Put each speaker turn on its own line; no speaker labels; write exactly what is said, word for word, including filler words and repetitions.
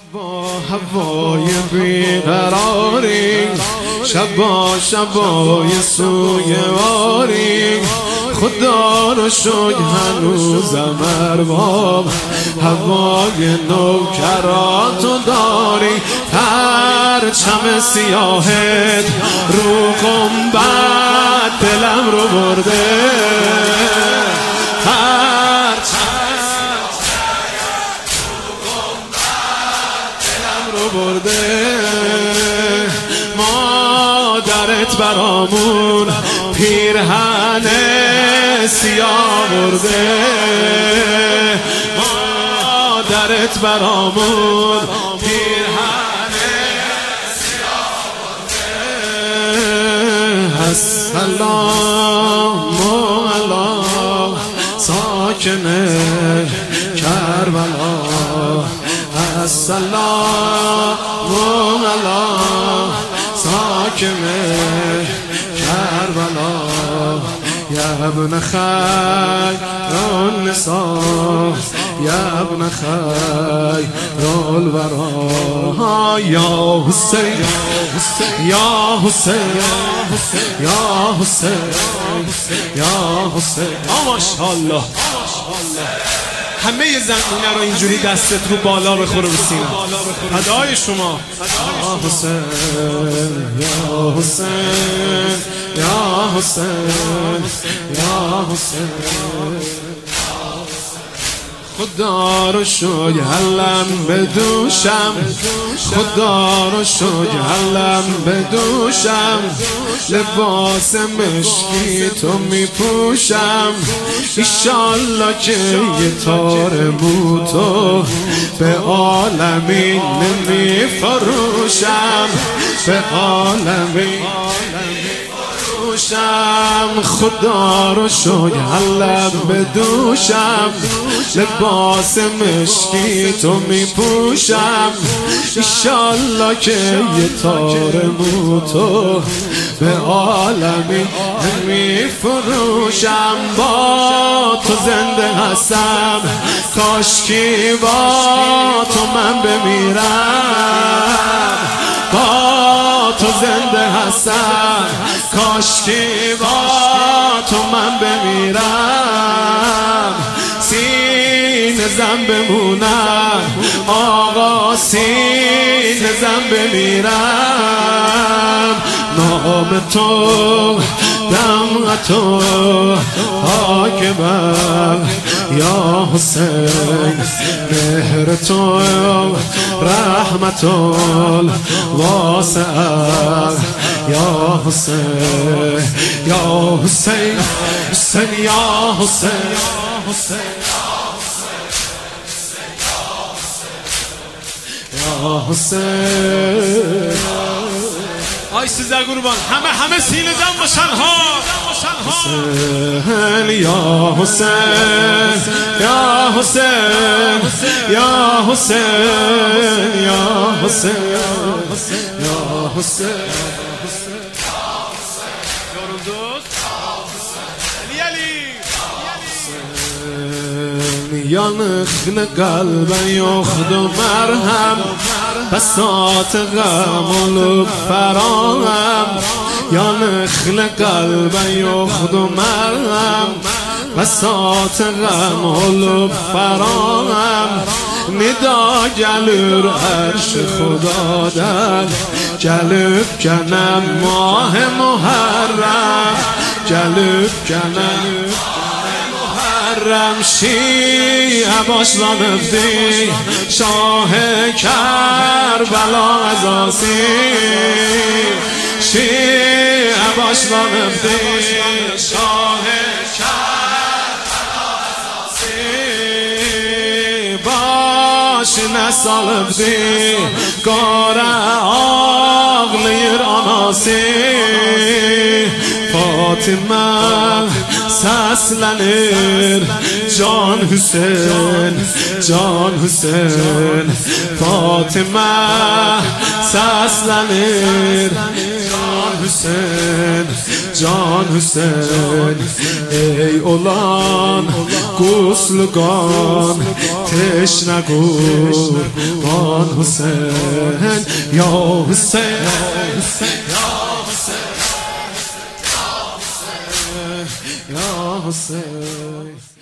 هوا هوای بیقراری، شبا شبای سوی واری، خدا رو شکر هنوزم ارباب هوای نوکراتو داری. پرچم سیاهت رو گنبد دلم رو برده، برده. مادرت برامون پیرهن سیاه برده، مادرت برامون پیرهن سیاه برده. السلام علی ساکن کربلا، السلام علی ساکن کربلا، یا ابن خیر النساء، یا ابن خیر الورا، یا حسین یا حسین یا حسین یا حسین. ماشاءالله همه زنونه رو اینجوری دستت رو بالا بخوره رو سینه. فدای شما. یا حسین یا حسین یا حسین یا حسین. خدا رو شکر حلم بدوشم، خدا رو شکر حلم بدوشم، لباس مشکی تو میپوشم. ایشالله که یه تار موتو به عالمین نمیفروشم، به عالمین خدا رو شکر حلم بدوشم، لباس مشکی تو میپوشم. ایشالله که یه تار موتو به عالمی میفروشم. با تو زنده هستم، کاشکی با تو من بمیرم. با تو زنده هستم، کاشکی با تو من بمیرم. سینه زن بمونم آقا، سینه زن بمیرم. نام تو دم تو حاکمم، یا حسین مهر تو رحمت واسعم، یا حسین یا حسین حسین یا حسین یا حسین. آی سیزده قربان همه همه سینه زن باشن ها. حسین یا حسین یا حسین یا حسین یا حسین یا حسین. یا نخل قلب یخد و مرهم، بساط غم و لب فراهم. یا نخل قلب یخد و مرهم، بساط غم و لب فراهم. ندا جلور عرش خدا در جلب کنم ماه محرم، جلب کنم شیعه باش نفتی شاه کربلا عزاسی، شیعه باش نفتی شاه کربلا عزاسی. باش نسالفتی گاره آغلیر آناسی. فاطمه سسلنir جان حسین جان حسین. فاطمه سسلنir جان حسین جان حسین. ای olan guslugan آتش نگو آن حسین یا حسین یا حسین